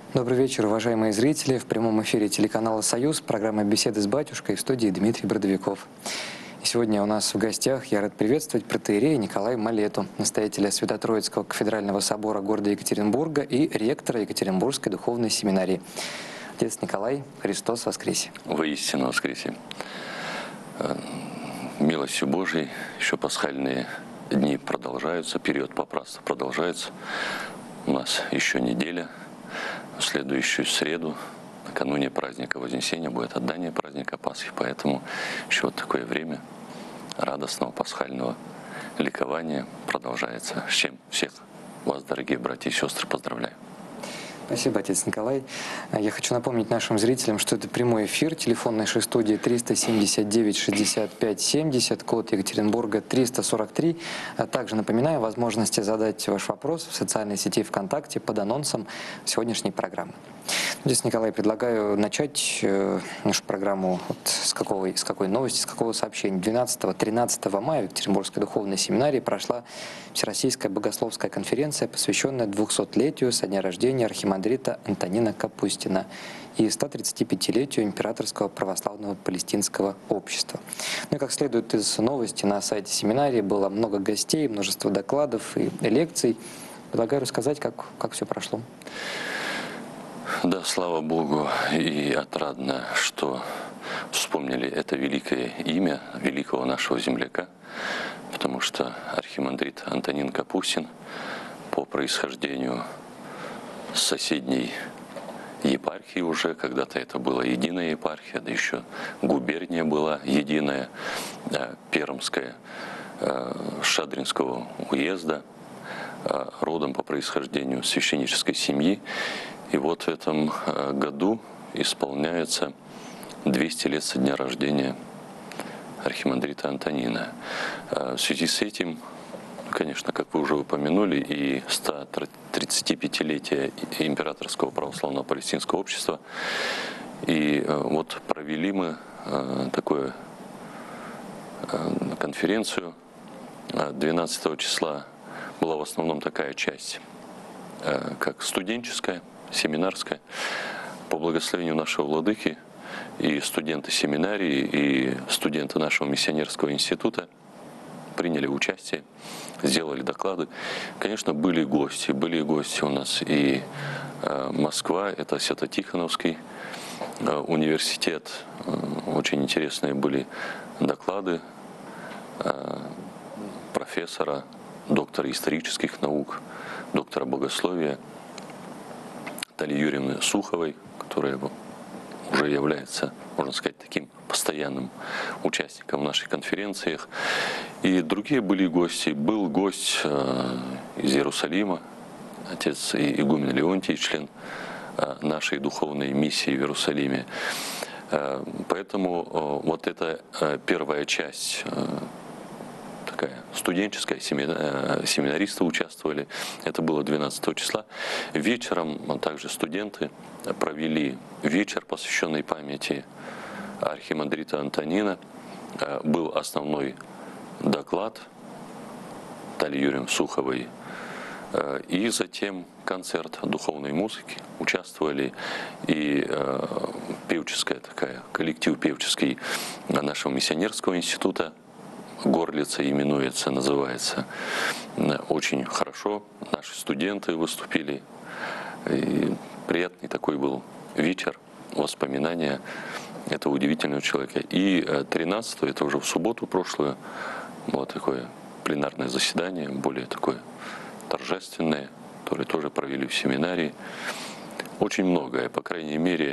Добрый вечер, уважаемые зрители. В прямом эфире телеканала «Союз», программа «Беседы с батюшкой», в студии Дмитрий Бродовиков. И сегодня у нас в гостях я рад приветствовать протоиерея Николая Малету, настоятеля Свято-Троицкого кафедрального собора города Екатеринбурга и ректора Екатеринбургской духовной семинарии. Отец Николай, Христос воскресе! Воистину воскресе! Милостью Божией еще пасхальные дни продолжаются, период попраства продолжается. У нас еще неделя. В следующую среду, накануне праздника Вознесения, будет отдание праздника Пасхи. Поэтому еще вот такое время радостного пасхального ликования продолжается. С чем всех вас, дорогие братья и сестры, поздравляю. Спасибо, отец Николай. Я хочу напомнить нашим зрителям, что это прямой эфир. Телефон нашей студии 379-65-70, код Екатеринбурга 343. А также напоминаю о возможности задать ваш вопрос в социальной сети ВКонтакте под анонсом сегодняшней программы. Отец Николай, предлагаю начать нашу программу с какой новости, с какого сообщения. 12-13 мая в Екатеринбургской духовной семинарии прошла Всероссийская богословская конференция, посвященная 200-летию со дня рождения архимандрита Антонина Капустина и 135-летию Императорского православного палестинского общества. Ну и как следует из новости, на сайте семинарии было много гостей, множество докладов и лекций. Предлагаю рассказать, как все прошло. Да, слава Богу, и отрадно, что вспомнили это великое имя великого нашего земляка, потому что архимандрит Антонин Капустин по происхождению с соседней епархии уже, когда-то это была единая епархия, да еще губерния была единая, Пермская, Шадринского уезда, родом по происхождению священнической семьи. И вот в этом году исполняется 200 лет со дня рождения архимандрита Антонина. В связи с этим, конечно, как вы уже упомянули, и 135-летие Императорского православного палестинского общества. И вот провели мы такую конференцию. 12 числа была в основном такая часть, как студенческая, семинарская, по благословению нашего владыки, и студенты семинарии, и студенты нашего миссионерского института приняли участие, сделали доклады. Конечно, были гости у нас и Москва, это Свято-Тихоновский университет, очень интересные были доклады профессора, доктора исторических наук, доктора богословия Натальи Юрьевны Суховой, которая уже является, можно сказать, таким постоянным участником в наших конференциях. И другие были гости. Был гость из Иерусалима, отец игумен Леонтий, член нашей духовной миссии в Иерусалиме. Поэтому вот эта первая часть, такая студенческая, семинаристы участвовали, это было 12 числа. Вечером также студенты провели вечер, посвященный памяти архимандрита Антонина. Был основной доклад Натальи Юрьевны Суховой, и затем концерт духовной музыки. Участвовали и певческая такая, коллектив певческий нашего миссионерского института, Горлица именуется, называется. Очень хорошо. Наши студенты выступили. И приятный такой был вечер, воспоминания этого удивительного человека. И 13-го, это уже в субботу прошлую, было такое пленарное заседание, более такое торжественное, которое тоже провели в семинарии. Очень многое, по крайней мере,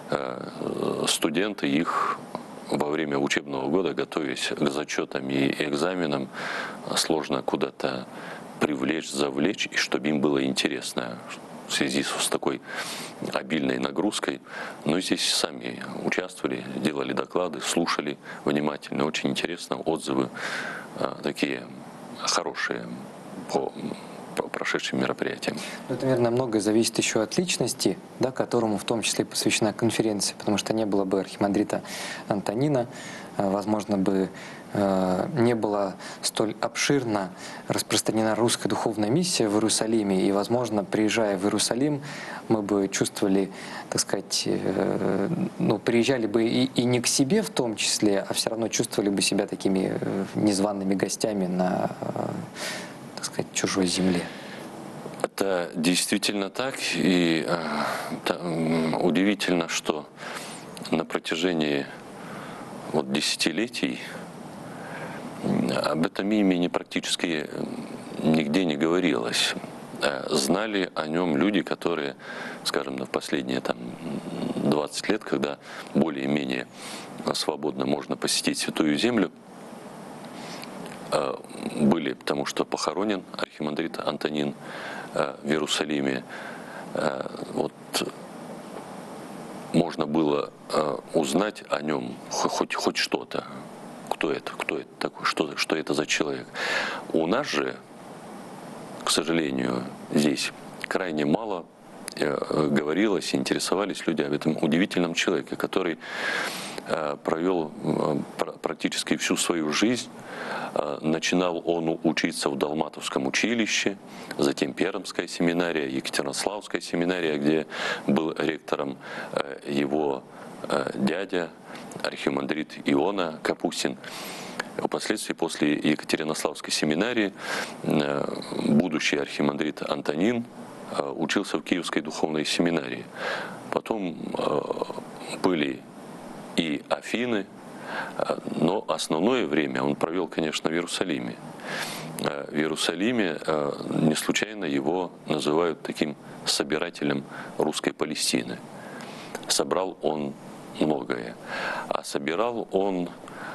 студенты их во время учебного года, готовясь к зачетам и экзаменам, сложно куда-то привлечь, завлечь, и чтобы им было интересно в связи с такой обильной нагрузкой. Но здесь сами участвовали, делали доклады, слушали внимательно, очень интересно, отзывы такие хорошие по прошедшим мероприятиям. Это, наверное, многое зависит еще от личности, да, которому в том числе посвящена конференция, потому что не было бы архимандрита Антонина, возможно бы не была столь обширно распространена русская духовная миссия в Иерусалиме, и, возможно, приезжая в Иерусалим, мы бы чувствовали, так сказать, приезжали бы и не к себе в том числе, а все равно чувствовали бы себя такими незваными гостями на, так сказать, чужой земле. Это действительно так, и удивительно, что на протяжении десятилетий об этом имени практически нигде не говорилось. Знали о нем люди, которые, скажем, в последние 20 лет, когда более-менее свободно можно посетить Святую Землю, были, потому что похоронен архимандрит Антонин в Иерусалиме. Можно было узнать о нем хоть что-то. Кто это такой, что это за человек. У нас же, к сожалению, здесь крайне мало говорилось, интересовались люди об этом удивительном человеке, который провел практически всю свою жизнь. Начинал он учиться в Далматовском училище, затем Пермская семинария, Екатеринославская семинария, где был ректором его дядя, архимандрит Иона Капустин. Впоследствии, после Екатеринославской семинарии, будущий архимандрит Антонин учился в Киевской духовной семинарии. Потом были и Афины, но основное время он провел, конечно, в Иерусалиме. В Иерусалиме не случайно его называют таким собирателем русской Палестины. Собрал он многое, а собирал он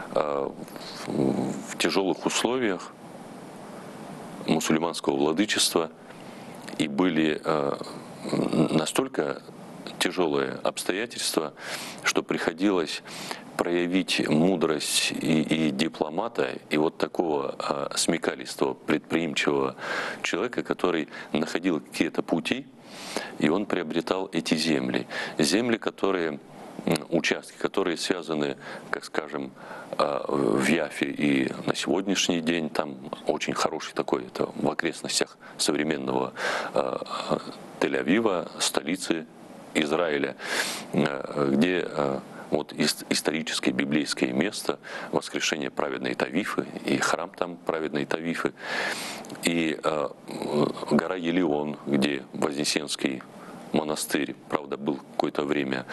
в тяжелых условиях мусульманского владычества, и были настолько тяжелые обстоятельства, что приходилось проявить мудрость и дипломата, и такого смекалистого, предприимчивого человека, который находил какие-то пути, и он приобретал эти земли. Земли, участки, которые связаны, как скажем, в Яфе и на сегодняшний день, там очень хороший такой, это в окрестностях современного Тель-Авива, столицы Израиля, где историческое библейское место воскрешения праведной Тавифы, и храм там праведной Тавифы, и гора Елеон, где Вознесенский монастырь, правда, был какое-то время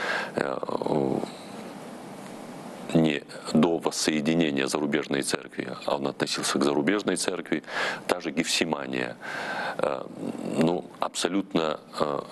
не до воссоединения зарубежной церкви, а он относился к зарубежной церкви, та же Гефсимания, абсолютно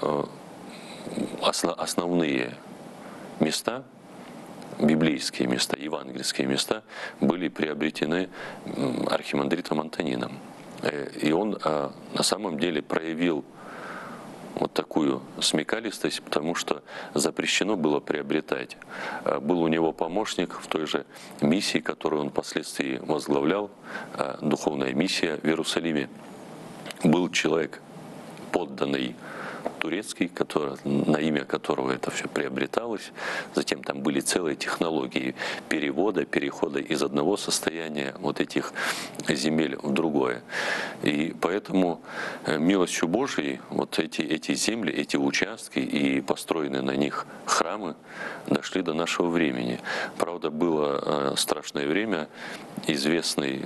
основные места, библейские места, евангельские места были приобретены архимандритом Антонином. И он на самом деле проявил такую смекалистость, потому что запрещено было приобретать. Был у него помощник в той же миссии, которую он впоследствии возглавлял, духовная миссия в Иерусалиме. Был человек, подданный турецкий, на имя которого это все приобреталось. Затем там были целые технологии перехода из одного состояния этих земель в другое. И поэтому милостью Божией эти земли, эти участки и построенные на них храмы дошли до нашего времени. Правда, было страшное время, известный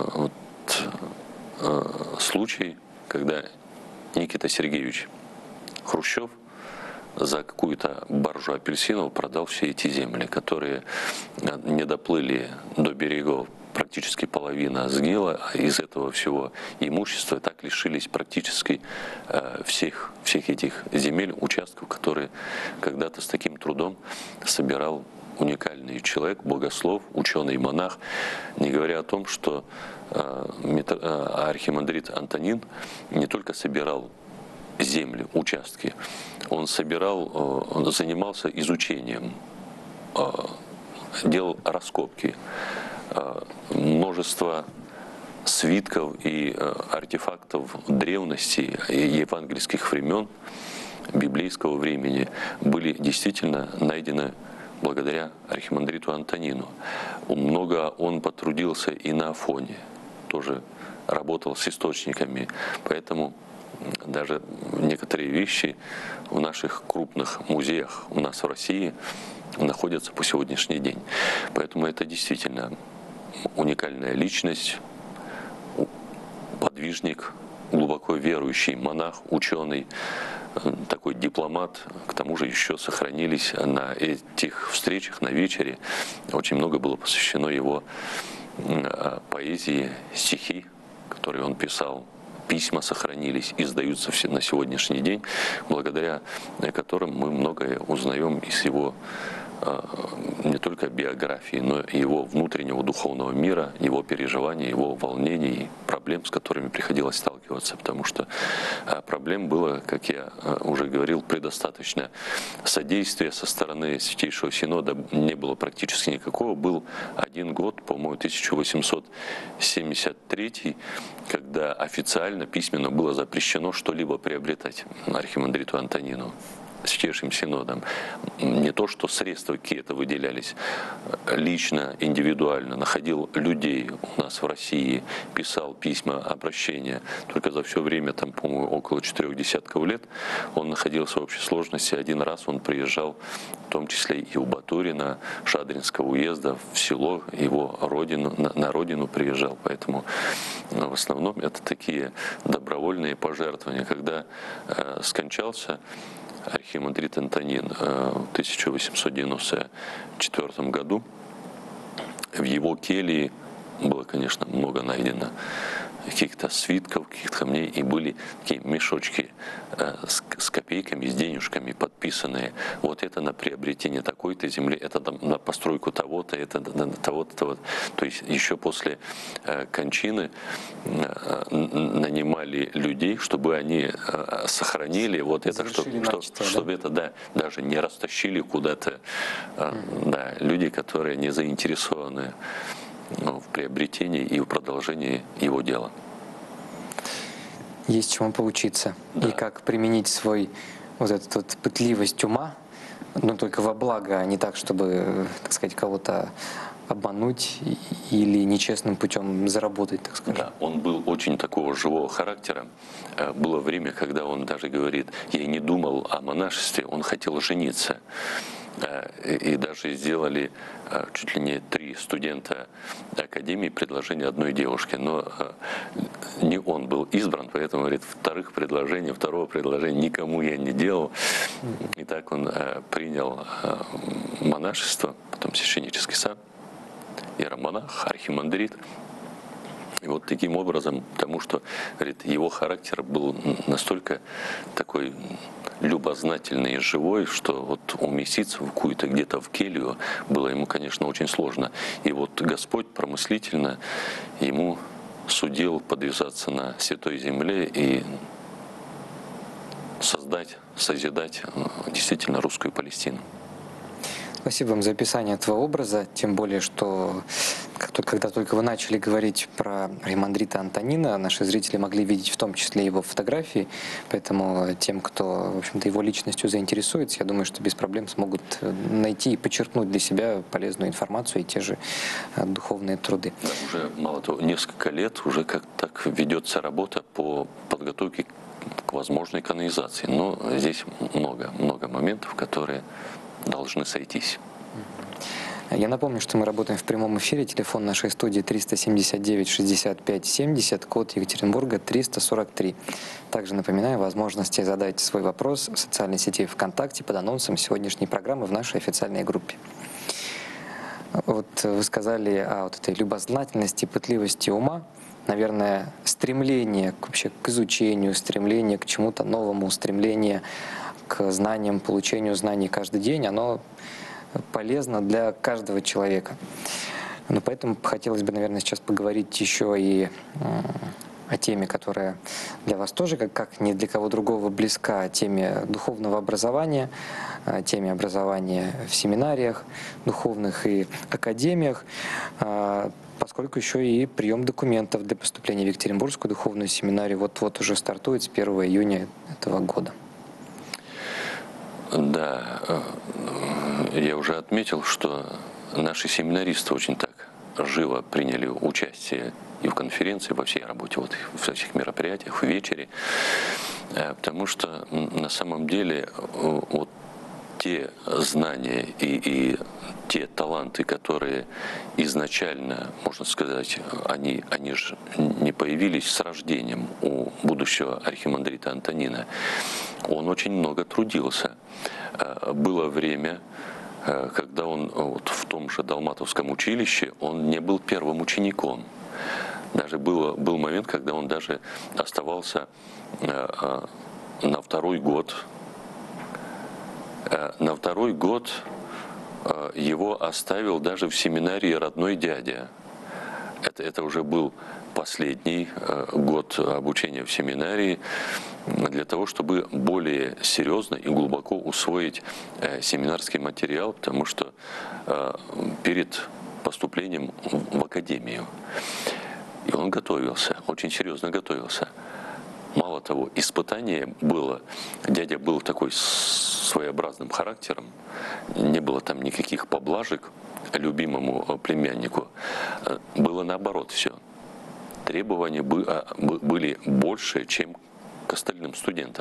случай, когда Никита Сергеевич Хрущев за какую-то баржу апельсинов продал все эти земли, которые не доплыли до берегов. Практически половина сгнила, а из этого всего имущества так лишились практически всех этих земель, участков, которые когда-то с таким трудом собирал уникальный человек, богослов, ученый-монах, не говоря о том, что архимандрит Антонин не только собирал земли, участки, он занимался изучением, делал раскопки, множество свитков и артефактов древности и евангельских времен, библейского времени были действительно найдены благодаря архимандриту Антонину. Много он потрудился и на Афоне, тоже работал с источниками, поэтому даже некоторые вещи в наших крупных музеях у нас в России находятся по сегодняшний день. Поэтому это действительно уникальная личность, подвижник, глубоко верующий монах, ученый, такой дипломат. К тому же еще сохранились на этих встречах, на вечере, очень много было посвящено его поэзии, стихи, которые он писал. Письма сохранились, издаются все на сегодняшний день, благодаря которым мы многое узнаем из его не только биографии, но и его внутреннего духовного мира, его переживаний, его волнений, проблем, с которыми приходилось сталкиваться, потому что проблем было, как я уже говорил, предостаточно. Содействия со стороны Святейшего Синода не было практически никакого. Был один год, по-моему, 1873, когда официально, письменно было запрещено что-либо приобретать архимандриту Антонину Святейшим Синодом. Не то, что средства какие-то выделялись, лично, индивидуально находил людей у нас в России, писал письма, обращения. Только за все время, там, по-моему, около 4 десятков лет он находился в общей сложности. Один раз он приезжал, в том числе и в Батурино, Шадринского уезда, в село, его родину, на родину приезжал. Поэтому в основном это такие добровольные пожертвования. Когда скончался архимандрит Антонин в 1894 году, в его келье было, конечно, много найдено каких-то свитков, каких-то камней, и были такие мешочки с копейками, с денежками подписанные. Вот это на приобретение такой-то земли, это на постройку того-то, это на того-то, того-то. То есть еще после кончины нанимали людей, чтобы они сохранили вот это, чтобы это, да, даже не растащили куда-то. Да, люди, которые не заинтересованы в приобретении и в продолжении его дела. Есть чему поучиться. Да. И как применить свой вот эту вот пытливость ума, но только во благо, а не так, чтобы, так сказать, кого-то обмануть или нечестным путем заработать, так сказать. Да, он был очень такого живого характера. Было время, когда он даже говорит, я и не думал о монашестве, он хотел жениться. И даже сделали чуть ли не 3 студента академии предложение одной девушке, но не он был избран, поэтому, говорит, второго предложения никому я не делал. И так он принял монашество, потом священнический сан, иеромонах, архимандрит. И вот таким образом, потому что, говорит, его характер был настолько такой любознательный и живой, что вот уместиться в какую-то где-то в келью было ему, конечно, очень сложно. И вот Господь промыслительно ему судил подвязаться на Святой Земле и созидать действительно русскую Палестину. Спасибо вам за описание этого образа, тем более, что когда только вы начали говорить про архимандрита Антонина, наши зрители могли видеть в том числе его фотографии, поэтому тем, кто, в общем-то, его личностью заинтересуется, я думаю, что без проблем смогут найти и подчеркнуть для себя полезную информацию и те же духовные труды. Да, уже, мало того, несколько лет уже как так ведется работа по подготовке к возможной канонизации, но здесь много моментов, которые должны сойтись. Я напомню, что мы работаем в прямом эфире. Телефон нашей студии 379-65-70, код Екатеринбурга 343. Также напоминаю, возможности задать свой вопрос в социальной сети ВКонтакте под анонсом сегодняшней программы в нашей официальной группе. Вот вы сказали о вот этой любознательности, пытливости ума. Наверное, стремление вообще к изучению, стремление к чему-то новому, стремление к знаниям, получению знаний каждый день, оно полезно для каждого человека. Но поэтому хотелось бы, наверное, сейчас поговорить еще и о теме, которая для вас тоже, как ни для кого другого, близка, о теме духовного образования, о теме образования в семинариях духовных и академиях, поскольку еще и прием документов для поступления в Екатеринбургскую духовную семинарию вот-вот уже стартует с 1 июня этого года. Да, я уже отметил, что наши семинаристы очень так живо приняли участие и в конференции, во всей работе, вот, во всех мероприятиях, в вечере, потому что на самом деле вот те знания и те таланты, которые изначально, можно сказать, они же не появились с рождением у будущего архимандрита Антонина. Он очень много трудился. Было время, когда он вот в том же Далматовском училище, он не был первым учеником. Даже был момент, когда он даже оставался на второй год. На второй год его оставил даже в семинарии родной дядя. Это уже был последний год обучения в семинарии для того, чтобы более серьезно и глубоко усвоить семинарский материал, потому что перед поступлением в академию. И он готовился, очень серьезно готовился. Мало того, испытание было, дядя был такой своеобразным характером, не было там никаких поблажек любимому племяннику, было наоборот все. Требования были больше, чем к остальным студентам.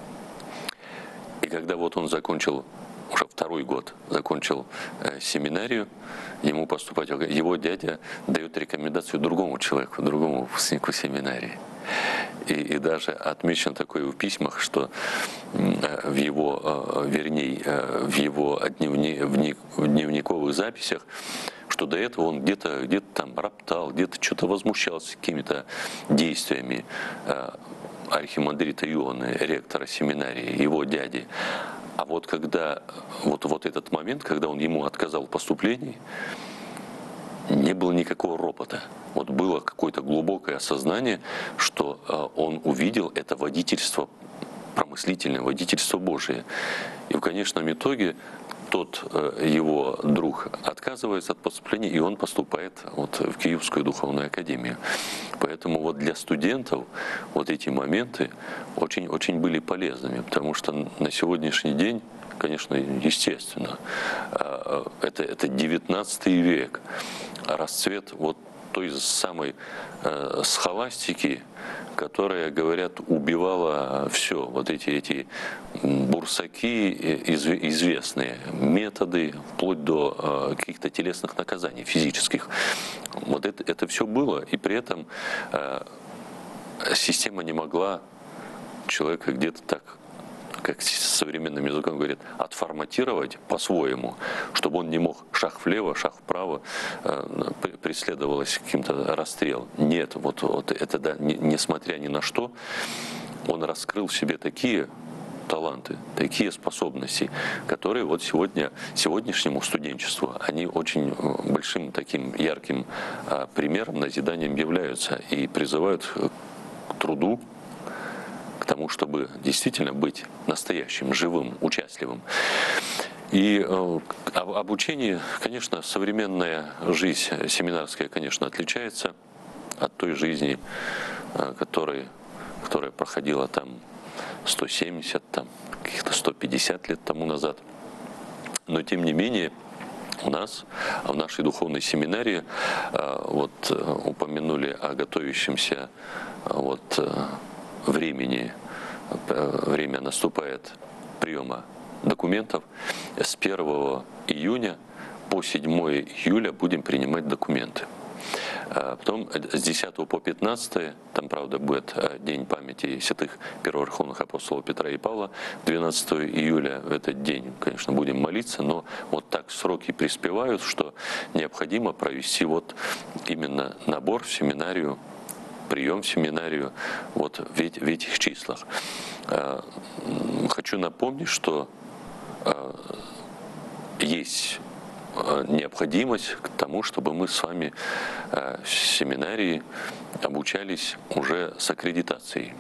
И когда вот он закончил, уже второй год закончил семинарию, ему поступать, его дядя дает рекомендацию другому человеку, другому выпускнику семинарии. И даже отмечено такое в письмах, что в его, вернее, в его дневниковых записях, что до этого он где-то там роптал, где-то что-то возмущался какими-то действиями архимандрита Ионы, ректора семинарии, его дяди. А вот когда вот этот момент, когда он ему отказал в поступлении, не было никакого ропота. Вот было какое-то глубокое осознание, что он увидел это водительство, промыслительное водительство Божие. И в конечном итоге тот его друг отказывается от поступления, и он поступает вот в Киевскую духовную академию. Поэтому вот для студентов вот эти моменты очень были полезными, потому что на сегодняшний день, конечно, естественно, это 19 век, расцвет вот той самой схоластики, которая, говорят, убивала все, вот эти бурсаки известные, методы, вплоть до каких-то телесных наказаний, физических. Вот это все было, и при этом система не могла человека где-то так, как современным языком говорят, отформатировать по-своему, чтобы он не мог шаг влево, шаг вправо, преследовалось каким-то расстрел. Нет, вот это, да, несмотря ни на что, он раскрыл в себе такие таланты, такие способности, которые вот сегодняшнему студенчеству, они очень большим таким ярким примером, назиданием являются и призывают к труду, к тому, чтобы действительно быть настоящим, живым, участливым. И обучение, конечно, современная жизнь семинарская, конечно, отличается от той жизни, которая проходила там 170, там, каких-то 150 лет тому назад. Но, тем не менее, у нас, в нашей духовной семинарии, вот упомянули о готовящемся времени. Время наступает приема документов. С 1 июня по 7 июля будем принимать документы. Потом с 10 по 15, там, правда, будет День памяти святых первоверховных апостолов Петра и Павла, 12 июля в этот день, конечно, будем молиться, но вот так сроки приспевают, что необходимо провести вот именно набор в семинарию, прием в семинарию вот в этих числах. Хочу напомнить, что есть необходимость к тому, чтобы мы с вами в семинарии обучались уже с аккредитацией.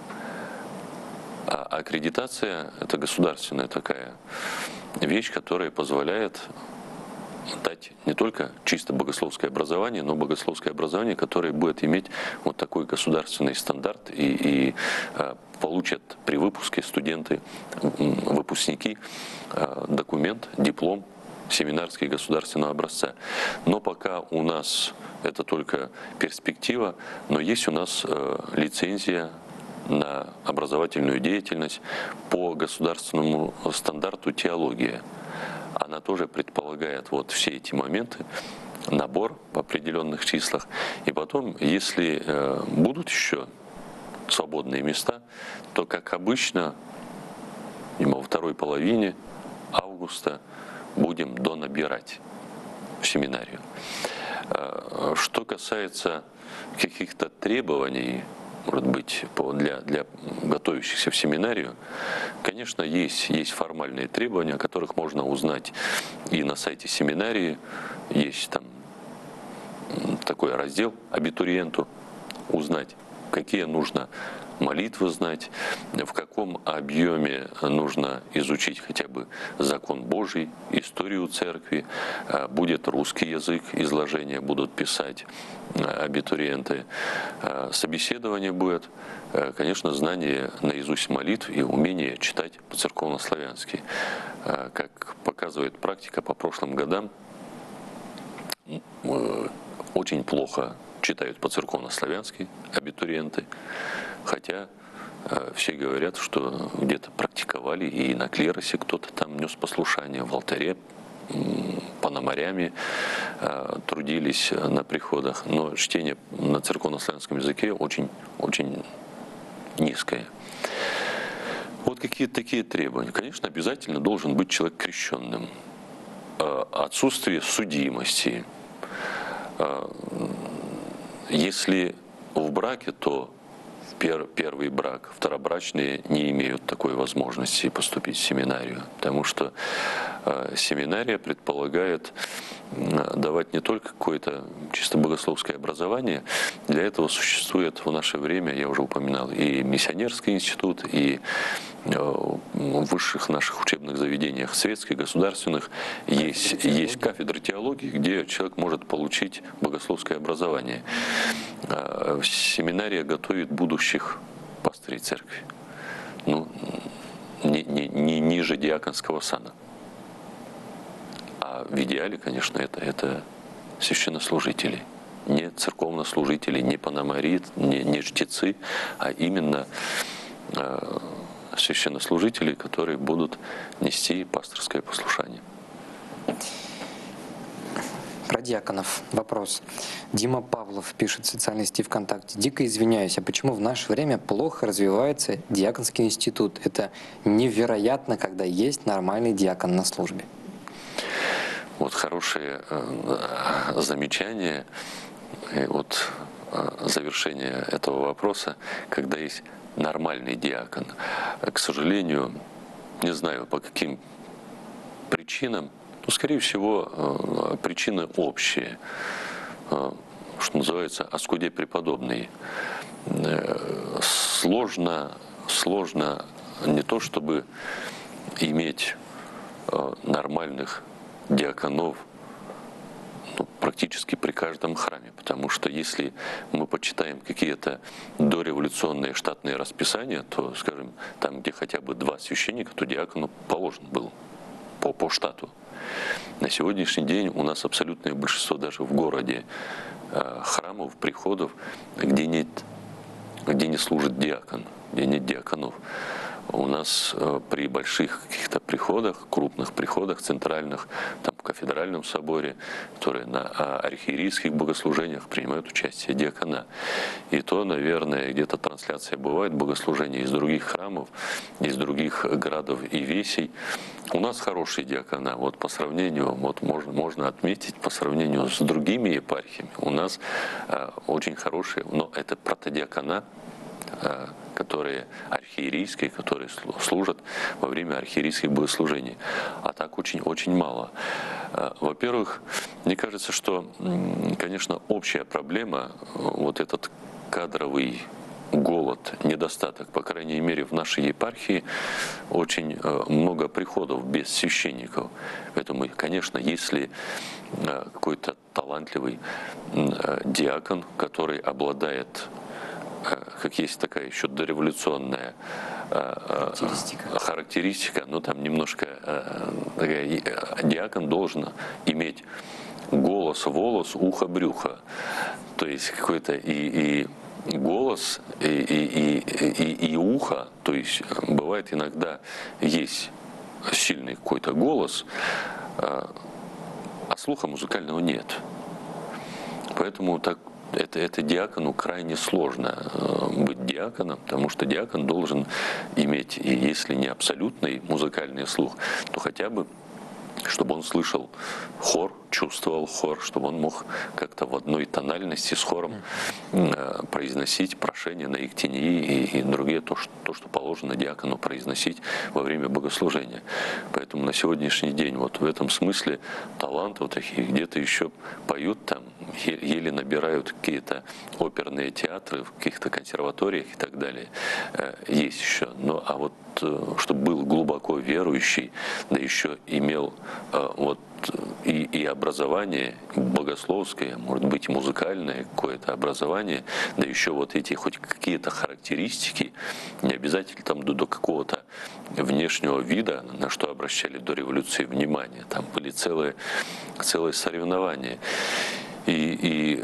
А аккредитация – это государственная такая вещь, которая позволяет дать не только чисто богословское образование, но богословское образование, которое будет иметь вот такой государственный стандарт и получат при выпуске студенты, выпускники документ, диплом семинарский государственного образца. Но пока у нас это только перспектива, но есть у нас лицензия на образовательную деятельность по государственному стандарту теология. Она тоже предполагает вот все эти моменты, набор в определенных числах. И потом, если будут еще свободные места, то, как обычно, во второй половине августа будем донабирать в семинарию. Что касается каких-то требований, может быть, для готовящихся в семинарию, конечно, есть формальные требования, о которых можно узнать и на сайте семинарии. Есть там такой раздел абитуриенту, узнать, какие нужно молитвы знать, в каком объеме нужно изучить хотя бы закон Божий, историю церкви, будет русский язык, изложения будут писать абитуриенты, собеседование будет, конечно, знание наизусть молитв и умение читать по-церковно-славянски. Как показывает практика по прошлым годам, очень плохо читают по-церковно-славянски абитуриенты, хотя все говорят, что где-то практиковали, и на клиросе кто-то там нес послушание, в алтаре пономарями трудились на приходах, но чтение на церковно-славянском языке очень низкое. Вот какие-то такие требования. Конечно, обязательно должен быть человек крещенным. Отсутствие судимости. Если в браке, то первый брак, второбрачные не имеют такой возможности поступить в семинарию, потому что семинария предполагает давать не только какое-то чисто богословское образование, для этого существует в наше время, я уже упоминал, и миссионерский институт, и в высших наших учебных заведениях, светских, государственных, есть кафедры теологии, где человек может получить богословское образование. Семинария готовит будущих пастырей церкви, ну, не ниже диаконского сана. А в идеале, конечно, это священнослужители. Не церковнослужители, не пономари, не жрецы, а именно священнослужители, которые будут нести пасторское послушание. Про диаконов вопрос. Дима Павлов пишет в социальной сети ВКонтакте. Дико извиняюсь, а почему в наше время плохо развивается диаконский институт? Это невероятно, когда есть нормальный диакон на службе. Вот хорошее замечание. И вот завершение этого вопроса, когда есть нормальный диакон. К сожалению, не знаю по каким причинам, но, скорее всего, причины общие, что называется, оскуде преподобный. Сложно не то, чтобы иметь нормальных диаконов практически при каждом храме, потому что если мы почитаем какие-то дореволюционные штатные расписания, то, скажем, там, где хотя бы 2 священника, то диакону положен был по штату. На сегодняшний день у нас абсолютное большинство даже в городе храмов, приходов, где не служит диакон, где нет диаконов. У нас при больших каких-то приходах, крупных приходах, центральных, там в кафедральном соборе, которые на архиерейских богослужениях принимают участие диакона. И то, наверное, где-то трансляция бывает богослужения из других храмов, из других городов и весей. У нас хорошие диакона. Вот по сравнению, вот можно отметить, по сравнению с другими епархиями, у нас очень хорошие, но это протодиакона, которые архиерейские, которые служат во время архиерейских богослужений. А так очень мало. Во-первых, мне кажется, что, конечно, общая проблема, вот этот кадровый голод, недостаток. По крайней мере, в нашей епархии очень много приходов без священников. Поэтому, конечно, если какой-то талантливый диакон, который обладает, как есть такая еще дореволюционная характеристика, но там немножко диакон должен иметь голос, волос, ухо, брюхо. То есть какой-то и голос, и ухо. То есть бывает иногда есть сильный какой-то голос, а слуха музыкального нет. Поэтому это диакону крайне сложно быть диаконом, потому что диакон должен иметь, и если не абсолютный музыкальный слух, то хотя бы чтобы он слышал хор, чувствовал хор, чтобы он мог как-то в одной тональности с хором произносить прошения на иктении и другие, то, что положено диакону произносить во время богослужения. Поэтому на сегодняшний день вот в этом смысле таланты вот такие, где-то еще поют там, еле набирают какие-то оперные театры в каких-то консерваториях и так далее. Есть еще. Но, а вот чтобы был глубоко верующий, да еще имел вот и образование богословское, может быть, музыкальное какое-то образование, да еще вот эти хоть какие-то характеристики, не обязательно там до какого-то внешнего вида, на что обращали до революции внимание, там были целые соревнования. И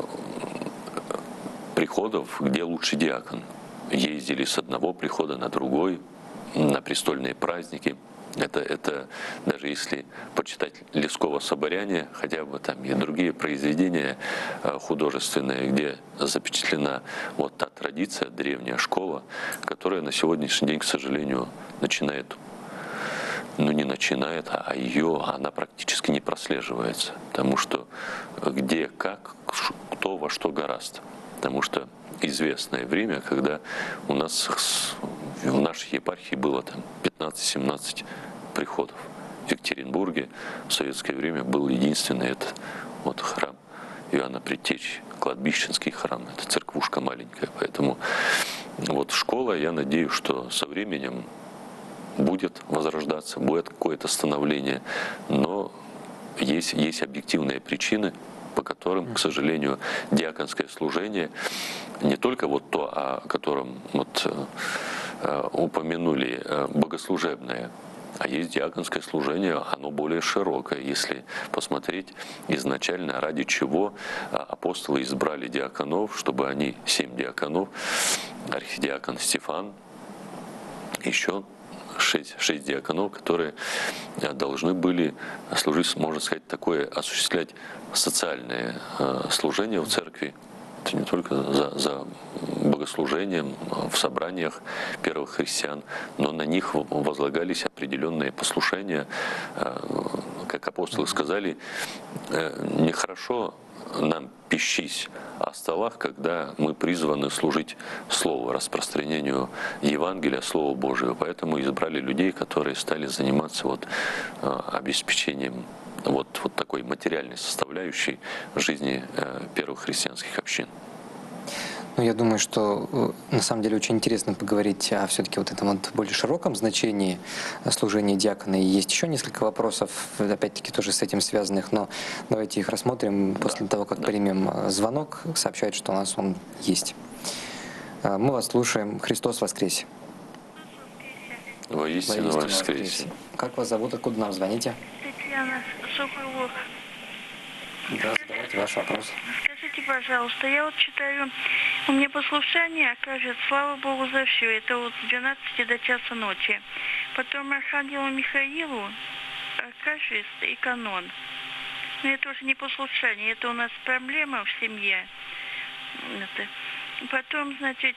приходов, где лучший диакон. Ездили с одного прихода на другой, на престольные праздники. Это даже если почитать Лескова «Соборяне», хотя бы там и другие произведения художественные, где запечатлена вот та традиция, древняя школа, которая на сегодняшний день, к сожалению, начинает, ну не начинает, она практически не прослеживается. Потому что где, как, кто во что горазд. Потому что известное время, когда у нас в нашей епархии было там 15-17 приходов. В Екатеринбурге в советское время был единственный этот вот храм Иоанна Предтечи, кладбищенский храм, это церквушка маленькая. Поэтому вот школа, я надеюсь, что со временем будет возрождаться, будет какое-то становление, но есть объективные причины, по которым, к сожалению, диаконское служение, не только вот то, о котором вот упомянули, богослужебное, а есть диаконское служение, оно более широкое, если посмотреть изначально, ради чего апостолы избрали диаконов, чтобы они, 7 диаконов, архидиакон Стефан, еще 6 диаконов, которые должны были служить, можно сказать, такое, осуществлять социальное служение в церкви. Это не только за богослужением в собраниях первых христиан, но на них возлагались определенные послушания. Как апостолы сказали, нехорошо нам пищись о столах, когда мы призваны служить Слову, распространению Евангелия, Слова Божьего. Поэтому избрали людей, которые стали заниматься вот обеспечением вот такой материальной составляющей жизни первых христианских общин. Ну, я думаю, что на самом деле очень интересно поговорить о все-таки вот этом вот более широком значении служения диакона. И есть еще несколько вопросов, опять-таки тоже с этим связанных, но давайте их рассмотрим после того, как примем звонок. Сообщают, что у нас он есть. Мы вас слушаем. Христос воскресе! Воистину воскресе! Как вас зовут? Откуда нам звоните? Татьяна Соколов. Да, задавайте ваш вопрос. Скажите, пожалуйста, я вот читаю, у меня послушание, окажется, слава Богу за все, это вот с 12 до часа ночи. Потом Архангелу Михаилу, Акафист и канон. Но это уже не послушание, это у нас проблема в семье. Потом, значит,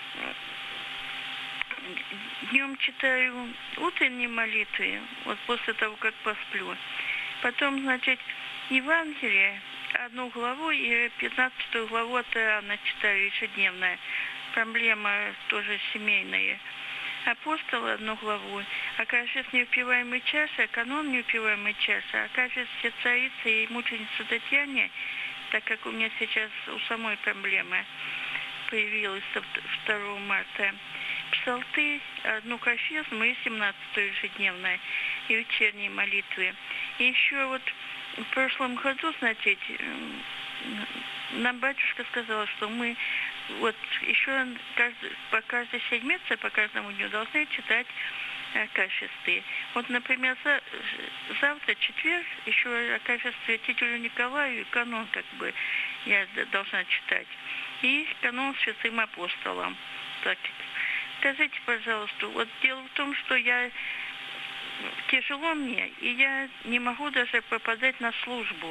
днем читаю утренние молитвы, вот после того, как посплю. Потом, значит, Евангелие, 1 главу и 15 главу от Иоанна читаю ежедневно. Проблема тоже семейная. Апостол 1 главу, Акафист неупиваемый чаша, канон неупиваемый чаша, Акафист все царицы и мученицы Татьяне, так как у меня сейчас у самой проблемы. появилась 2 марта. Псалтырь, одну кафизму и 17-ю ежедневная, и вечерние молитвы. И еще вот в прошлом году, знаете, нам батюшка сказал, что мы вот еще по каждой седмице, по каждому дню должны читать акафисты. Вот, например, завтра, четверг, еще акафист святителю Николаю и канон, как бы, я должна читать. И канон святым апостолам. Так, скажите, пожалуйста, вот дело в том, что тяжело мне, и я не могу даже попадать на службу.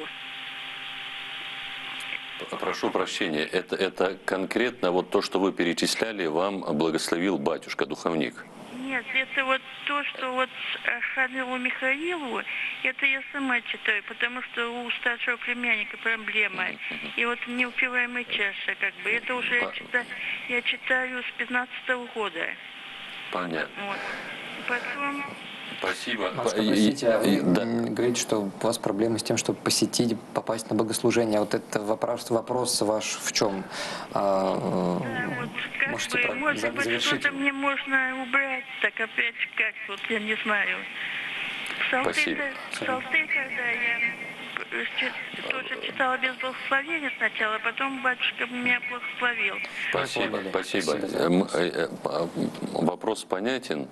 Прошу прощения, это конкретно вот то, что вы перечисляли, вам благословил батюшка, духовник? Нет, это вот то, что вот Архангелу Михаилу, это я сама читаю, потому что у старшего племянника проблема. И вот неупиваемая чаша, как бы, это уже я читаю с 15-го года. Понятно. Вот. Потом... Спасибо. Простите, а вы говорите, что у вас проблемы с тем, чтобы посетить, попасть на богослужение. Вот это вопрос ваш в чем? Да, вот как можете бы, может быть, завершить? что-то мне можно убрать, так опять как, вот я не знаю. Псалтырь, когда я тоже читала без благословения сначала, а потом батюшка меня благословил. Спасибо. Вопрос понятен.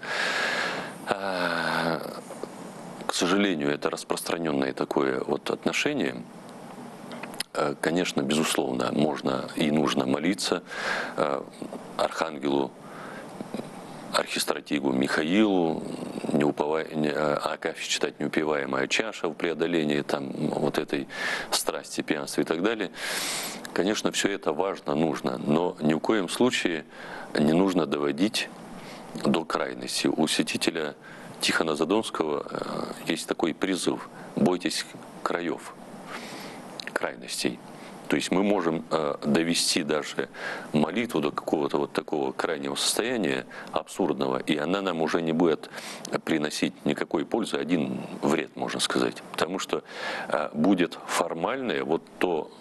К сожалению, это распространенное такое вот отношение. Конечно, безусловно, можно и нужно молиться архангелу, архистратигу Михаилу, акафист читать неупиваемая чаша в преодолении там, вот этой страсти, пьянства и так далее. Конечно, все это важно, нужно, но ни в коем случае не нужно доводить до крайности. У святителя Тихона Задонского есть такой призыв: бойтесь краев, крайностей. То есть мы можем довести даже молитву до какого-то вот такого крайнего состояния, абсурдного, и она нам уже не будет приносить никакой пользы, один вред, можно сказать. Потому что будет формальное вот то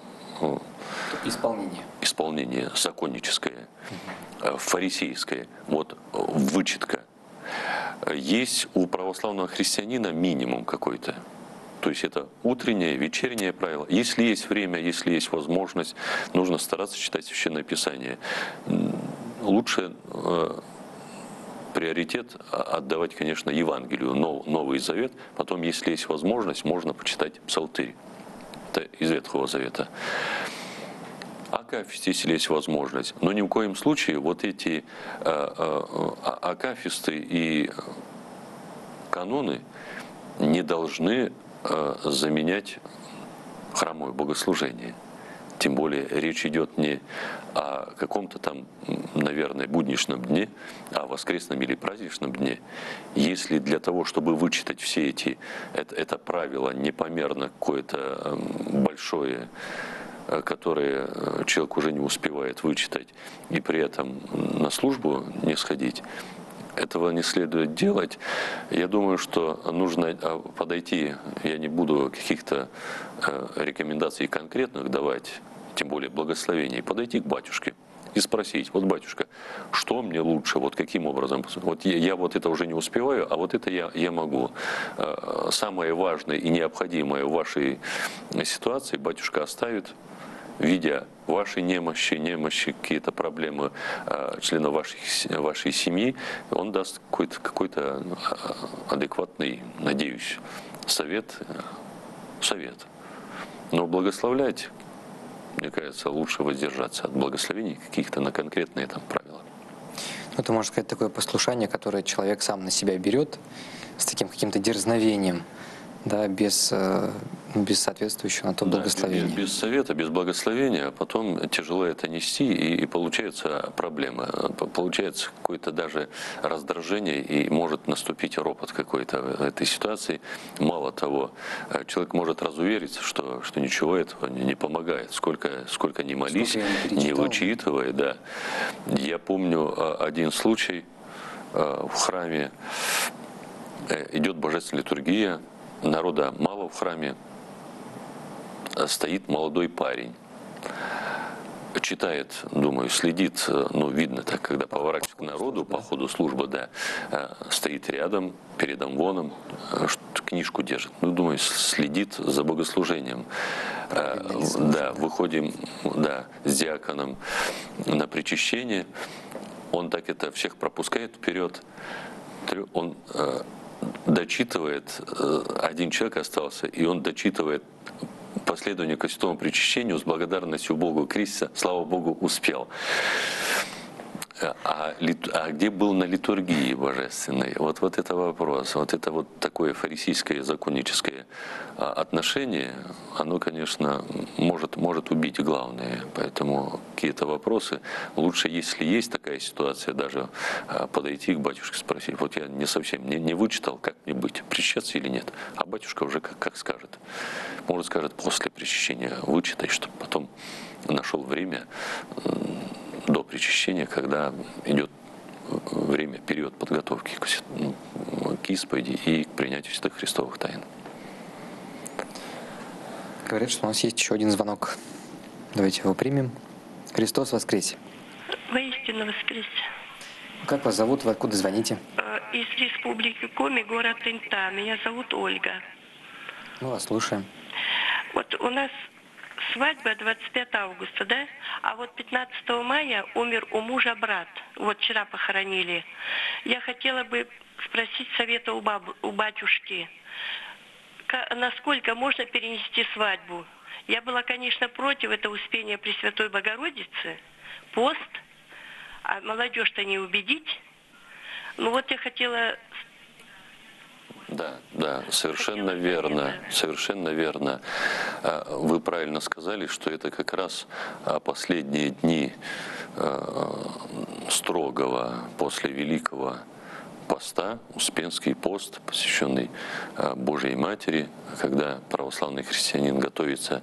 исполнение законническое, фарисейское, вот вычетка. Есть у православного христианина минимум какой-то. То есть это утреннее, вечернее правило. Если есть время, если есть возможность, нужно стараться читать Священное Писание. Лучше приоритет отдавать, конечно, Евангелию, Новый Завет. Потом, если есть возможность, можно почитать Псалтырь. Это из Ветхого Завета. Акафист, если есть возможность. Но ни в коем случае вот эти акафисты и каноны не должны заменять храмовое богослужение. Тем более речь идет не о каком-то там, наверное, будничном дне, а о воскресном или праздничном дне. Если для того, чтобы вычитать все эти, это правило непомерно какое-то большое, которое человек уже не успевает вычитать, и при этом на службу не сходить, этого не следует делать. Я думаю, что нужно подойти, я не буду каких-то рекомендаций конкретных давать, тем более благословений, подойти к батюшке и спросить: вот, батюшка, что мне лучше, вот каким образом, вот я вот это уже не успеваю, а вот это я могу. Самое важное и необходимое в вашей ситуации батюшка оставит, видя ваши немощи, какие-то проблемы членов вашей семьи, он даст какой-то адекватный, надеюсь, совет. Но благословлять, мне кажется, лучше воздержаться от благословений каких-то на конкретные там правила. Это, можно сказать, такое послушание, которое человек сам на себя берет с таким каким-то дерзновением, да, без соответствующего на то благословения. Без совета, без благословения, а потом тяжело это нести, и получается проблема. Получается какое-то даже раздражение, и может наступить ропот какой-то в этой ситуации. Мало того, человек может разувериться, что ничего этого не помогает. Сколько ни молись, не вычитывай. Да. Я помню один случай в храме. Идет божественная литургия, народа мало в храме, стоит молодой парень. читает, думаю, следит, ну, видно так, когда поворачивается к народу по ходу службы, да, стоит рядом, перед амвоном, книжку держит. Ну, думаю, следит за богослужением. Да, выходим, да, с диаконом на причащение. Он так это всех пропускает вперед. Он дочитывает, один человек остался, и он дочитывает последование ко святому причащению с благодарностью Богу крестится, слава Богу, успел. А где был на литургии божественной? Вот это вопрос. Вот это вот такое фарисейское законническое отношение, оно, конечно, может убить главное. Поэтому какие-то вопросы лучше, если есть такая ситуация, даже подойти к батюшке, спросить. Вот я не совсем не вычитал, как мне быть, причащаться или нет. А батюшка уже как скажет. Может, скажет после причащения вычитай, чтобы потом нашел время до причащения, когда идет время, период подготовки к исповеди и к принятию святых христовых тайн. Говорят, что у нас есть еще один звонок. Давайте его примем. Христос воскресе! Воистину воскресе! Как вас зовут? Вы откуда звоните? Из республики Коми, город Инта. Меня зовут Ольга. Мы вас слушаем. Вот у нас свадьба 25 августа, да? А вот 15 мая умер у мужа брат. Вот вчера похоронили. Я хотела бы спросить совета у батюшки. Насколько можно перенести свадьбу? Я была, конечно, против этого Успения Пресвятой Богородицы. Пост. А молодежь-то не убедить. Ну вот я хотела... Да, совершенно верно, совершенно верно. Вы правильно сказали, что это как раз последние дни строгого после Великого Поста, Успенский пост, посвященный Божьей Матери, когда православный христианин готовится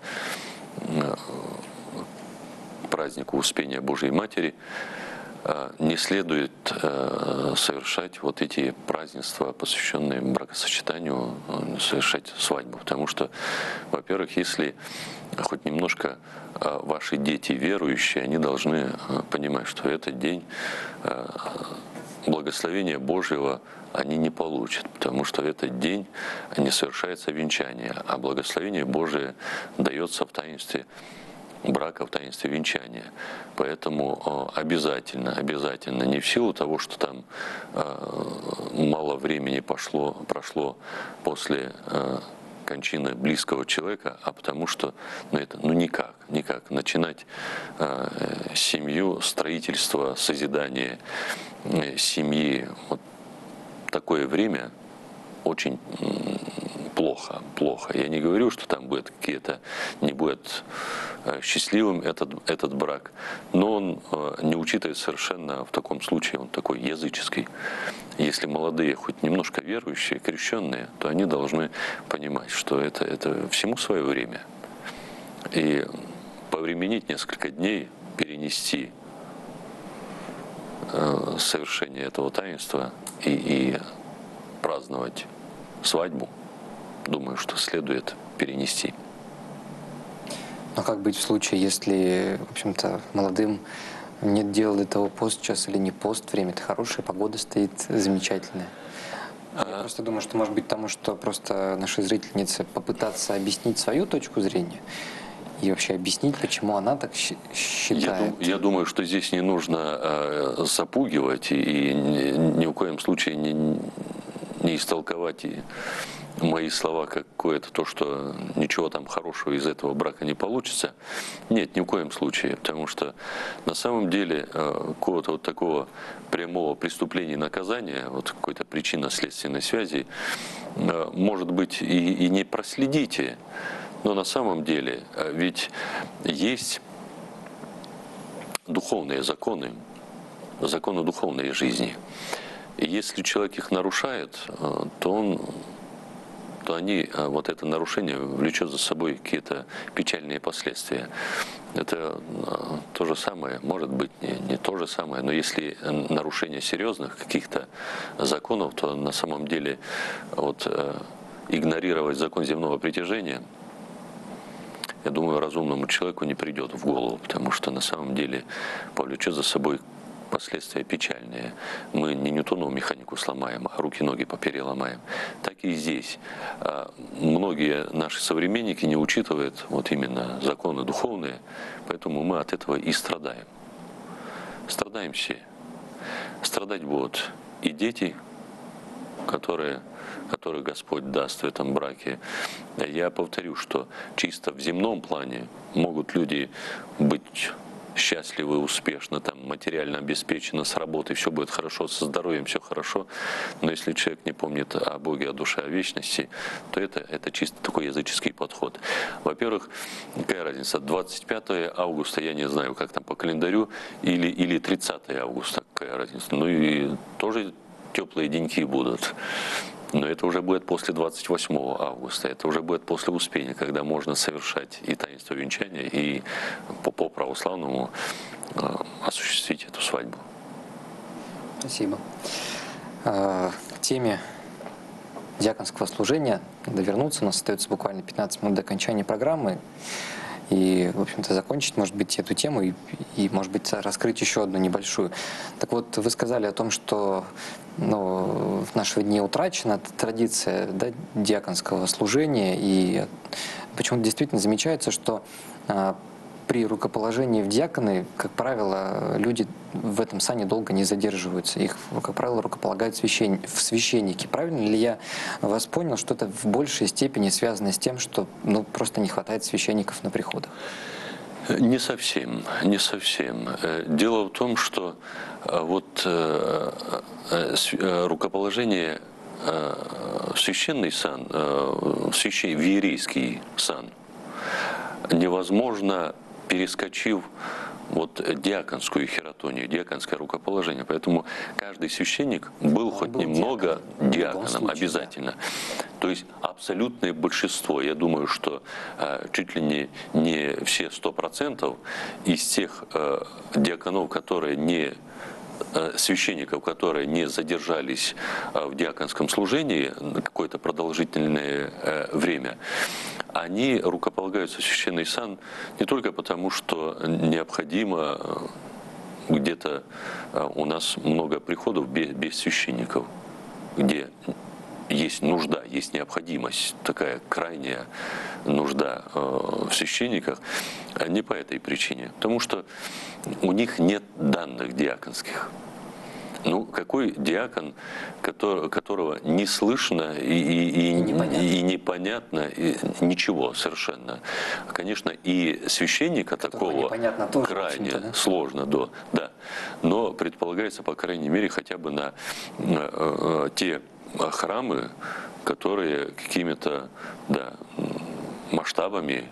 к празднику Успения Божьей Матери, не следует совершать вот эти празднества, посвященные бракосочетанию, совершать свадьбу. Потому что, во-первых, если хоть немножко ваши дети верующие, они должны понимать, что этот день благословения Божьего они не получат, потому что в этот день не совершается венчание, а благословение Божие дается в таинстве брака, в таинстве венчания. Поэтому обязательно, не в силу того, что там мало времени прошло после кончины близкого человека, а потому что это никак начинать семью, строительство, созидание семьи вот такое время очень плохо. Я не говорю, что там будет не будет счастливым этот брак, но он не учитывает совершенно в таком случае, он такой языческий. Если молодые, хоть немножко верующие, крещенные, то они должны понимать, что это всему свое время. И повременить несколько дней, перенести совершение этого таинства и праздновать свадьбу, думаю, что следует перенести. Но как быть в случае, если, в общем-то, молодым нет дела до того, пост сейчас или не пост, время-то хорошее, погода стоит замечательная. Я просто думаю, что, может быть, потому что просто нашей зрительнице попытаться объяснить свою точку зрения и вообще объяснить, почему она так считает. Я думаю, что здесь не нужно запугивать и ни в коем случае не истолковать мои слова как какое-то то, что ничего там хорошего из этого брака не получится. Нет, ни в коем случае. Потому что на самом деле какого-то вот такого прямого преступления и наказания, вот какой-то причинно-следственной связи, может быть, и не проследите. Но на самом деле ведь есть духовные законы духовной жизни. И если человек их нарушает, то вот это нарушение влечет за собой какие-то печальные последствия. Это то же самое, может быть, не то же самое, но если нарушение серьезных каких-то законов, то на самом деле игнорировать закон земного притяжения я думаю, разумному человеку не придет в голову, потому что на самом деле повлечет за собой последствия печальные. Мы не Ньютонову механику сломаем, а руки-ноги попереломаем. Так и здесь. Многие наши современники не учитывают вот именно законы духовные, поэтому мы от этого и страдаем. Страдаем все. Страдать будут и дети, которых Господь даст в этом браке. Я повторю, что чисто в земном плане могут люди быть счастливы, успешно, там, материально обеспечены, с работой, все будет хорошо, со здоровьем все хорошо. Но если человек не помнит о Боге, о душе, о вечности, то это чисто такой языческий подход. Во-первых, какая разница, 25 августа, я не знаю, как там по календарю, или 30 августа, какая разница. Ну и тоже теплые деньки будут. Но это уже будет после 28 августа, это уже будет после Успения, когда можно совершать и таинство венчания, и по православному осуществить эту свадьбу. Спасибо. К теме диаконского служения надо вернуться. У нас остается буквально 15 минут до окончания программы. И, в общем-то, закончить, может быть, эту тему и, может быть, раскрыть еще одну небольшую. Так вот, вы сказали о том, что в наши дни утрачена традиция, да, диаконского служения, и почему-то действительно замечается, что при рукоположении в диаконы, как правило, люди в этом сане долго не задерживаются. Их, как правило, рукополагают в священники. Правильно ли я вас понял, что это в большей степени связано с тем, что просто не хватает священников на приходах? Не совсем, не совсем. Дело в том, что вот рукоположение в священный сан, в иерейский сан невозможно, перескочив вот диаконскую хиротонию, диаконское рукоположение. Поэтому каждый священник был хоть немного диаконом, обязательно. Да. То есть абсолютное большинство, я думаю, что чуть ли не все 100% из тех диаконов, священников, которые не задержались в диаконском служении на какое-то продолжительное время, они рукополагаются в священный сан не только потому, что необходимо, где-то у нас много приходов без священников, где есть нужда, есть необходимость, такая крайняя нужда в священниках, не по этой причине, потому что у них нет данных диаконских. Какой диакон, которого не слышно и непонятно, и ничего совершенно. Конечно, и священника такого тоже, крайне сложно, да. Но предполагается, по крайней мере, хотя бы на те храмы, которые какими-то масштабами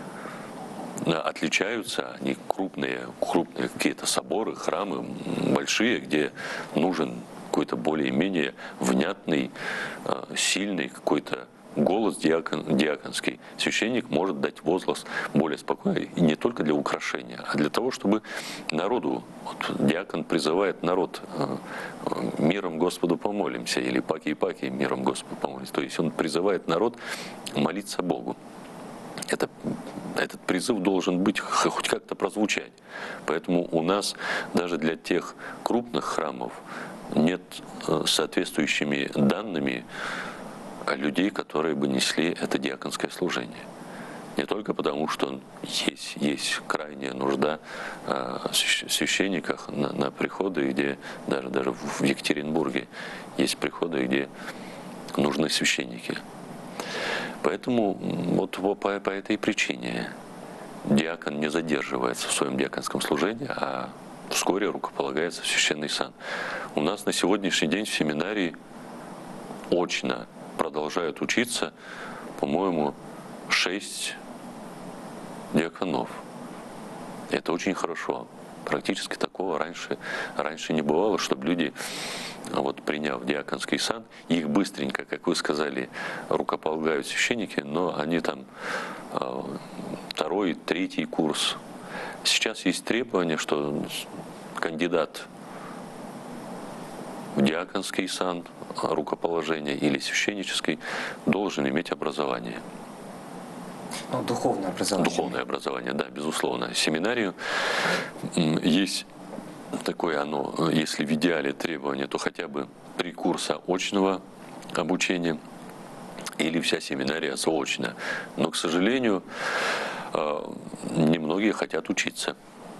отличаются, они крупные какие-то соборы, храмы большие, где нужен какой-то более-менее внятный, сильный какой-то голос диаконский. Священник может дать возглас более спокойный, и не только для украшения, а для того, чтобы народу, диакон призывает народ: миром Господу помолимся, или паки-паки, миром Господу помолимся. То есть он призывает народ молиться Богу. Этот призыв должен быть, хоть как-то прозвучать. Поэтому у нас даже для тех крупных храмов нет соответствующими данными людей, которые бы несли это диаконское служение. Не только потому, что есть крайняя нужда в священниках на приходы, где даже в Екатеринбурге есть приходы, где нужны священники. Поэтому вот по этой причине диакон не задерживается в своем диаконском служении, а вскоре рукополагается в священный сан. У нас на сегодняшний день в семинарии очно продолжают учиться, по-моему, 6 диаконов. Это очень хорошо. Практически такого раньше не бывало, чтобы люди, приняв диаконский сан, их быстренько, как вы сказали, рукополагают священники, но они там 2-й, 3-й курс. Сейчас есть требование, что кандидат в диаконский сан, рукоположение или священнический, должен иметь образование. Ну, духовное образование. Духовное образование, да, безусловно. Семинарию есть такое оно, если в идеале требование, то хотя бы 3 курса очного обучения или вся семинария заочная. Но, к сожалению, немногие хотят учиться.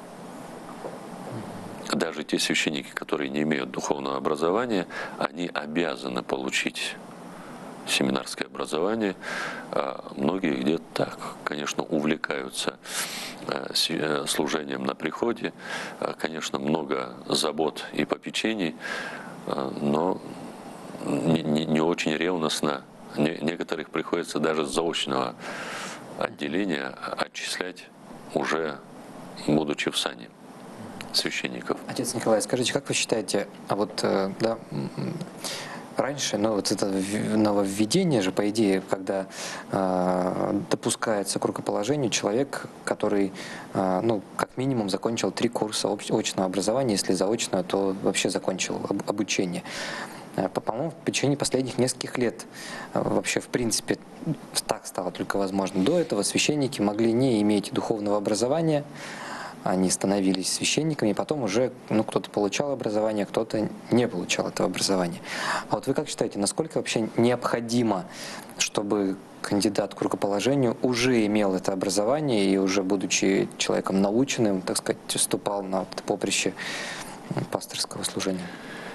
Даже те священники, которые не имеют духовного образования, они обязаны получить семинарское образование. Многие где-то так, конечно, увлекаются служением на приходе. Конечно, много забот и попечений, но не очень ревностно. Некоторых приходится даже с заочного отделения отчислять, уже будучи в сане священников. Отец Николай, скажите, как вы считаете, да, раньше, вот это нововведение же, по идее, когда допускается к рукоположению человек, который, как минимум закончил 3 курса очного образования, если заочного, то вообще закончил обучение. По-моему, в течение последних нескольких лет вообще, в принципе, так стало только возможно. До этого священники могли не иметь духовного образования, они становились священниками, и потом уже кто-то получал образование, кто-то не получал этого образования. А вот вы как считаете, насколько вообще необходимо, чтобы кандидат к рукоположению уже имел это образование и уже, будучи человеком наученным, так сказать, вступал на поприще пасторского служения?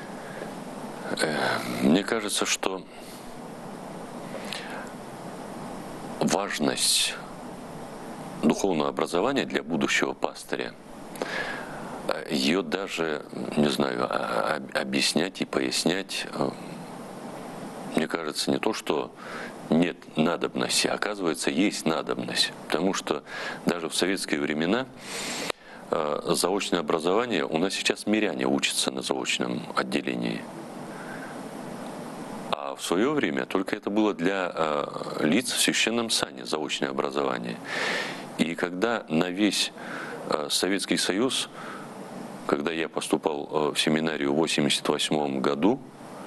Мне кажется, что важность духовного образования для будущего пастыря, ее даже, не знаю, объяснять и пояснять, мне кажется, не то, что нет надобности, оказывается, есть надобность. Потому что даже в советские времена заочное образование, у нас сейчас миряне учатся на заочном отделении. А в свое время только это было для лиц в священном сане, заочное образование. И когда на весь Советский Союз, когда я поступал в семинарию в 1988 году,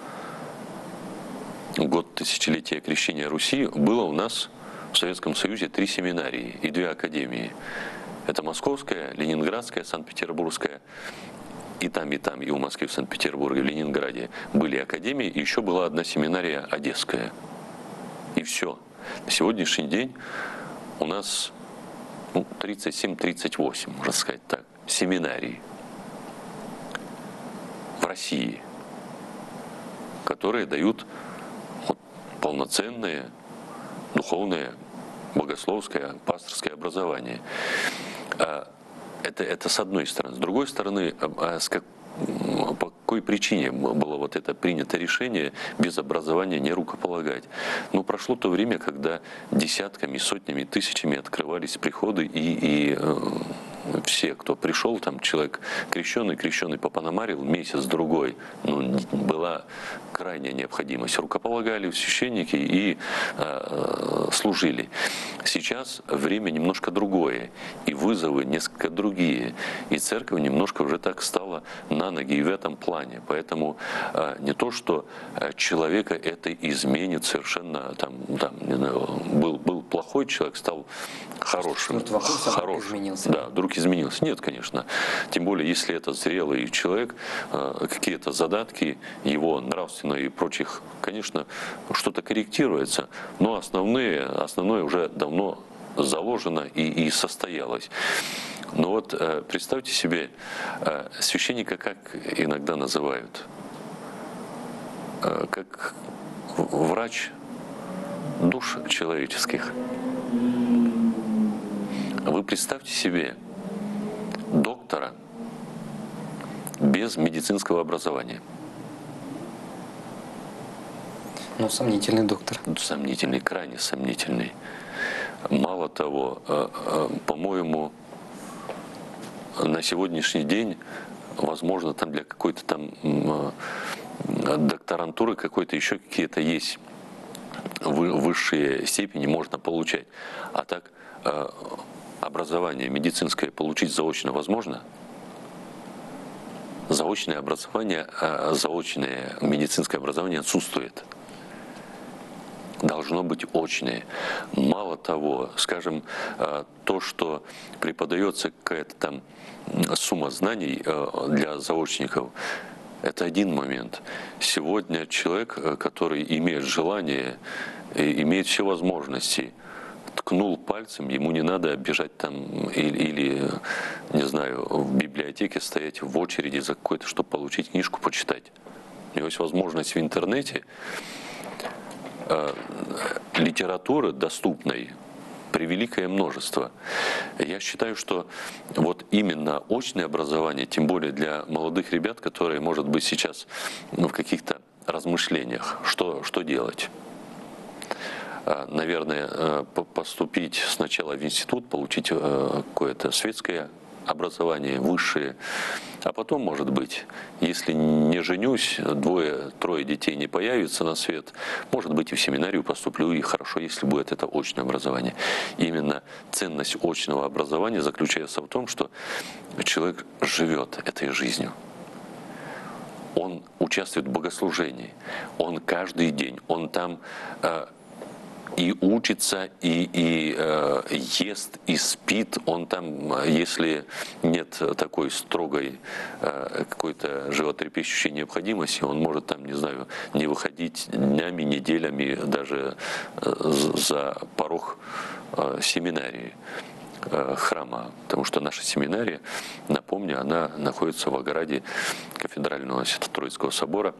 год тысячелетия крещения Руси, было у нас в Советском Союзе 3 семинарии и 2 академии. Это Московская, Ленинградская, Санкт-Петербургская. И там, и в Москве, в Санкт-Петербурге, в Ленинграде были академии, и еще была одна семинария Одесская. И все. На сегодняшний день у нас 37-38, можно сказать так, семинарий в России, которые дают полноценное духовное, богословское, пасторское образование. Это с одной стороны. С другой стороны, по какой причине было вот это принято решение без образования не рукополагать? Прошло то время, когда десятками, сотнями, тысячами открывались приходы, и все, кто пришел, там человек крещеный попономарил месяц-другой, была крайняя необходимость. Рукополагали священники и служили. Сейчас время немножко другое, и вызовы несколько другие, и церковь немножко уже так стала на ноги и в этом плане. Поэтому не то, что человека это изменит совершенно, не знаю, был плохой человек, стал хорошим. Да, вдруг изменился. Нет, конечно. Тем более, если это зрелый человек, какие-то задатки его нравственные и прочих, конечно, что-то корректируется, но основное уже давно заложено и состоялось. Но представьте себе, священника как иногда называют? Как врач душ человеческих. Вы представьте себе доктора без медицинского образования. Сомнительный доктор. Сомнительный, крайне сомнительный. Мало того, по-моему, на сегодняшний день, возможно, там для какой-то там докторантуры какой-то еще какие-то есть высшие степени можно получать. А так образование медицинское получить заочно возможно? Заочное образование, заочное медицинское образование отсутствует. должно быть очное. Мало того, скажем, то, что преподается какая-то там сумма знаний для заочников, это один момент. Сегодня человек, который имеет желание, имеет все возможности, ткнул пальцем, ему не надо бежать там или, не знаю, в библиотеке стоять в очереди за какой-то, чтобы получить книжку, почитать. У него есть возможность в интернете литературы доступной превеликое множество. Я считаю, что вот именно очное образование, тем более для молодых ребят, которые, может быть, сейчас в каких-то размышлениях, что делать. Наверное, поступить сначала в институт, получить какое-то светское образование, высшее, а потом, может быть, если не женюсь, 2-3 детей не появится на свет, может быть, и в семинарию поступлю, и хорошо, если будет это очное образование. И именно ценность очного образования заключается в том, что человек живет этой жизнью. Он участвует в богослужении, он каждый день, он там и учится, и ест, и спит. Он там, если нет такой строгой какой-то животрепещущей необходимости, он может там, не знаю, не выходить днями, неделями даже за порог семинарии, храма. Потому что наша семинария, напомню, она находится в ограде кафедрального Свято-Троицкого собора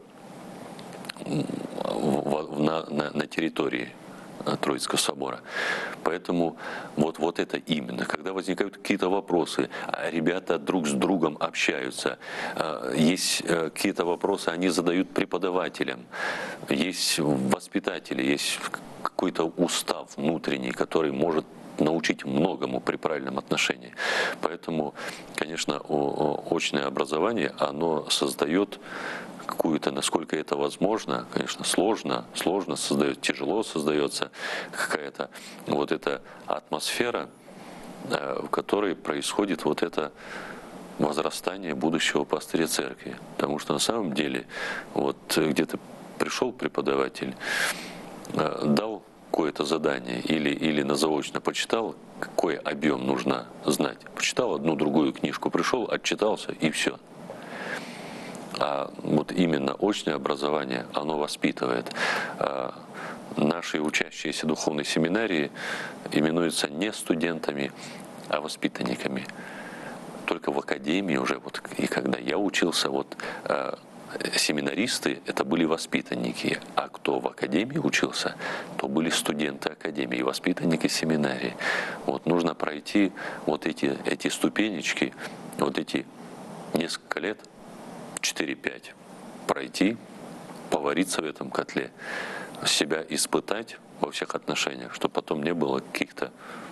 на территории Троицкого собора. Поэтому вот это именно. Когда возникают какие-то вопросы, ребята друг с другом общаются, есть какие-то вопросы, они задают преподавателям, есть воспитатели, есть какой-то устав внутренний, который может научить многому при правильном отношении. Поэтому, конечно, очное образование, оно создает какую-то, насколько это возможно, конечно, сложно создает, тяжело создается какая-то вот эта атмосфера, в которой происходит вот это возрастание будущего пастыря церкви. Потому что на самом деле вот где-то пришел преподаватель, дал какое-то задание или на заочно почитал, какой объем нужно знать. Почитал одну, другую книжку, пришел, отчитался и все. А вот именно очное образование, оно воспитывает. Наши учащиеся духовной семинарии именуются не студентами, а воспитанниками. Только в академии уже, вот, и когда я учился, вот семинаристы это были воспитанники, а кто в академии учился, то были студенты академии, воспитанники семинарии. Вот нужно пройти вот эти ступенечки, вот эти несколько лет, 4-5, пройти, повариться в этом котле, себя испытать во всех отношениях, чтобы потом не было каких-то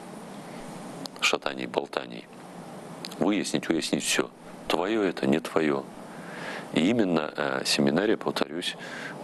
шатаний, болтаний. Выяснить, уяснить все. Твое это, не твое. И именно семинария, повторюсь,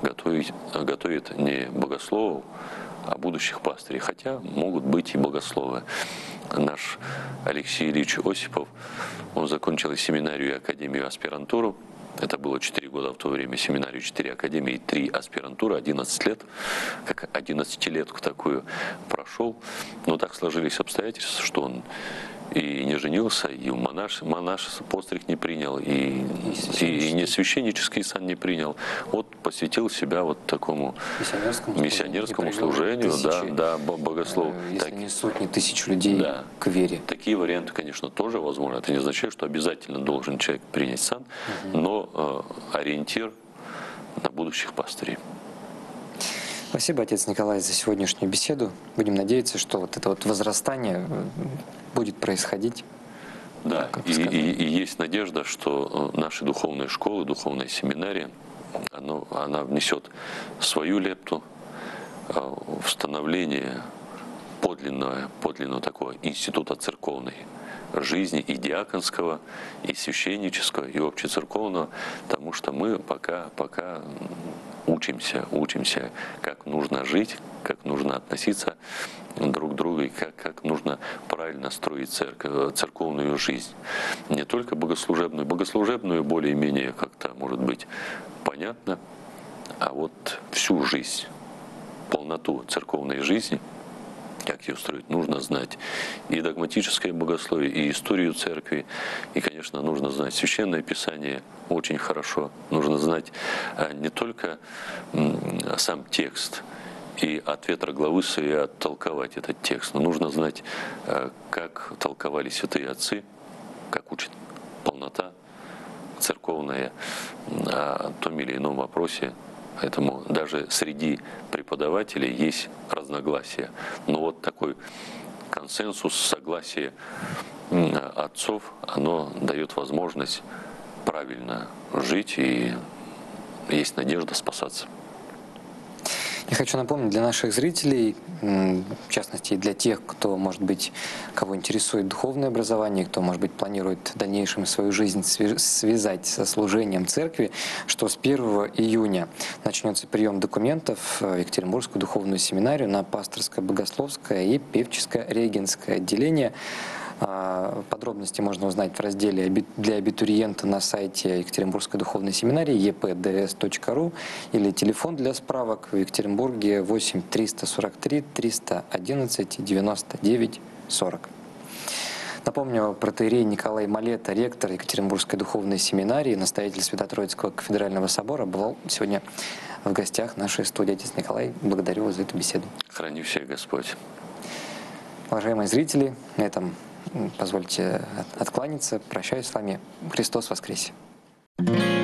готовит не богословов, а будущих пастырей. Хотя могут быть и богословы. Наш Алексей Ильич Осипов, он закончил и семинарию, и академию, и аспирантуру. Это было 4 года в то время, семинарию 4 академии, 3 аспирантуры, 11 лет, как 11-летку такую прошел. Но так сложились обстоятельства, что он и не женился, и монаш постриг не принял, и не священнический сан не принял. Вот посвятил себя вот такому миссионерскому служению, да, богослов. Если не сотни тысяч людей к вере. Такие варианты, конечно, тоже возможны. Это не означает, что обязательно должен человек принять сан, но ориентир на будущих пастырей. Спасибо, отец Николай, за сегодняшнюю беседу. Будем надеяться, что вот это вот возрастание будет происходить. Да, и есть надежда, что наши духовные школы, духовная семинария, она внесет свою лепту в становление подлинного такого института церковной жизни, и диаконского, и священнического, и общецерковного, потому что мы пока учимся, как нужно жить, как нужно относиться друг к другу, и как нужно правильно строить церковную жизнь. Не только богослужебную более-менее как-то, может быть, понятно, а вот всю жизнь полноту церковной жизни, как ее строить, нужно знать и догматическое богословие, и историю церкви, и, конечно, нужно знать Священное Писание очень хорошо. Нужно знать не только сам текст и от ветра главы своей оттолковать этот текст, но нужно знать, как толковали святые отцы, как учит полнота церковная о том или ином вопросе. Поэтому даже среди преподавателей есть разногласия. Но вот такой консенсус, согласие отцов, оно дает возможность правильно жить, и есть надежда спасаться. Я хочу напомнить для наших зрителей, в частности для тех, кто, может быть, кого интересует духовное образование, кто, может быть, планирует в дальнейшем свою жизнь связать со служением церкви, что с 1 июня начнется прием документов в Екатеринбургскую духовную семинарию на пасторское, богословское и певческое регенское отделение. Подробности можно узнать в разделе для абитуриента на сайте Екатеринбургской духовной семинарии epds.ru или телефон для справок в Екатеринбурге 8 343 311 99 40. Напомню, протоиерей Николай Малета, ректор Екатеринбургской духовной семинарии, настоятель Свято-Троицкого кафедрального собора, бывал сегодня в гостях нашей студии. Отец Николай, благодарю вас за эту беседу. Храни всех Господь. Уважаемые зрители, на этом позвольте откланяться. Прощаюсь с вами. Христос воскресе!